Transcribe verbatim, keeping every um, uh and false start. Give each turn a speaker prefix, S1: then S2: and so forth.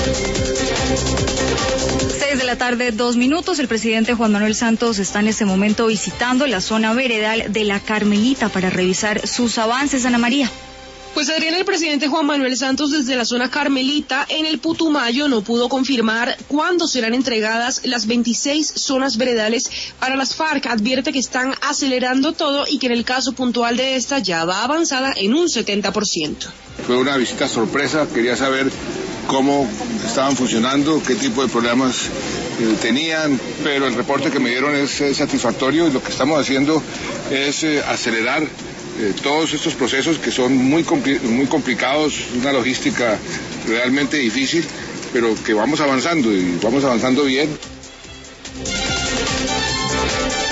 S1: Seis de la tarde, dos minutos. El presidente Juan Manuel Santos está en este momento visitando la zona veredal de La Carmelita para revisar sus avances. Ana María.
S2: Pues Adriana, el presidente Juan Manuel Santos desde la zona Carmelita en el Putumayo no pudo confirmar cuándo serán entregadas las veintiséis zonas veredales para las FARC. Advierte que están acelerando todo y que en el caso puntual de esta ya va avanzada en un setenta por ciento.
S3: Fue una visita sorpresa, quería saber cómo estaban funcionando, qué tipo de problemas eh, tenían, pero el reporte que me dieron es, es satisfactorio y lo que estamos haciendo es eh, acelerar Eh, todos estos procesos que son muy, compli muy complicados, una logística realmente difícil, pero que vamos avanzando y vamos avanzando bien.